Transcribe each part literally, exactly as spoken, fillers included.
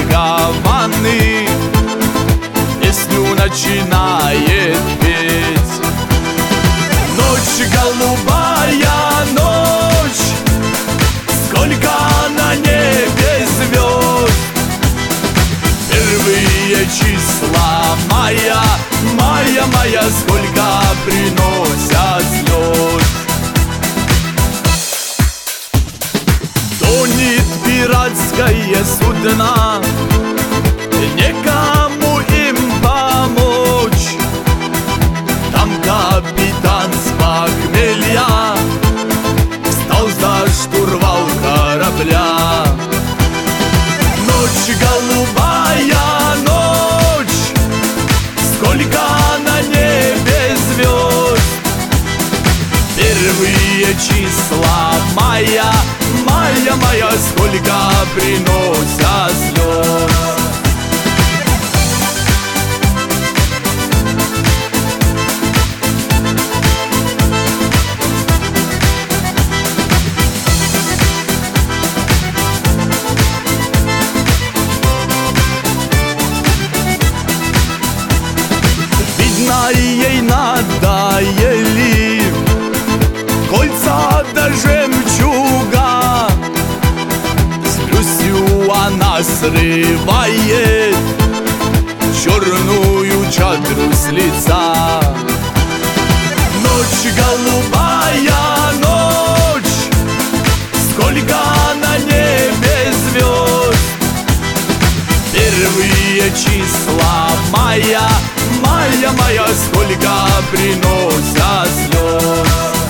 закованный песню начинает петь. Ночь голубая, ночь, сколько на небе звезд. Первые числа мая, мая, мая, сколько приносят слез. Тонет пиратское судно, некому им помочь. Там капитан с похмелья встал за штурвал корабля. Ночь голубая, ночь, сколько на небе звезд. Первые числа мая, мая, мая, сколько приносят слез. Видно, ей надоели кольца да жемчуга. С грустью она срывает черную чадру с лица. Ночь голубая, ночь, сколько на небе звезд. Первые числа мая, мая, мая, сколько приносят слез.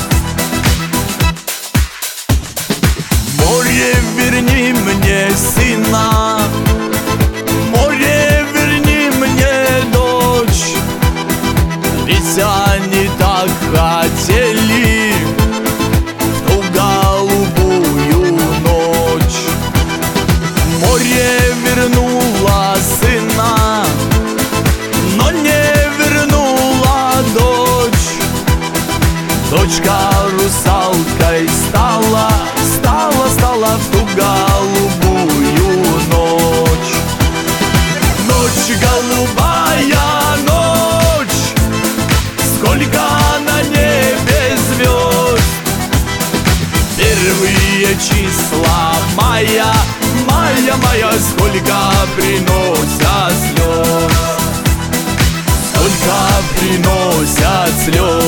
Море, верни мне сына, море, верни мне дочь. Ведь они так хотели в ту голубую ночь. Море вернуло сына, но не вернула дочь. Дочка русалкой стала, стала, стала в ту голубую ночь. Ночь голубая, ночь, сколько на небе звезд. Первые числа мая, мая, мая, сколько приносят слез. Сколько приносят слез.